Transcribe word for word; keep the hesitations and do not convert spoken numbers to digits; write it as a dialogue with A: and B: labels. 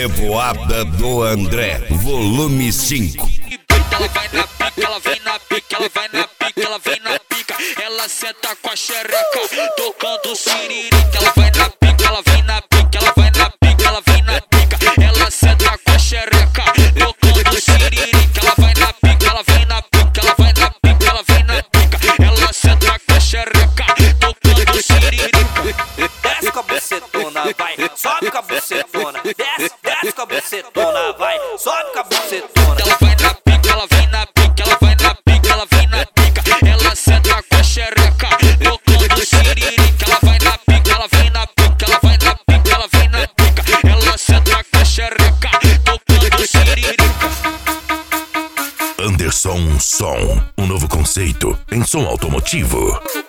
A: Revoada do André, volume cinco.
B: Ela vai na pica, ela vem na pica, ela vai na pica, ela vem na pica. Ela senta com a xereca, tocando siririca. Ela vai na pica, ela vem na pica, ela vai na pica, ela vem na pica. Ela senta com a xereca, tocando siririca. Ela vai na pica, ela vem na pica, ela vai na pica, ela vem na pica. Ela senta com a xereca, tocando siririca.
C: Desce com a bucetona, vai, sobe com a bucetona. Desce, desce com a bucetona, vai, sobe com a bucetona.
B: Ela vai na pica, ela vem na pica, ela vai na pica, ela vem na pica. Ela senta com a xereca, tocando siririca. Ela vai na pica, ela vem na pica, ela vai na pica, ela vem na pica. Ela senta com a xereca, tocando siririca.
A: Anderson Som, um novo conceito em som automotivo.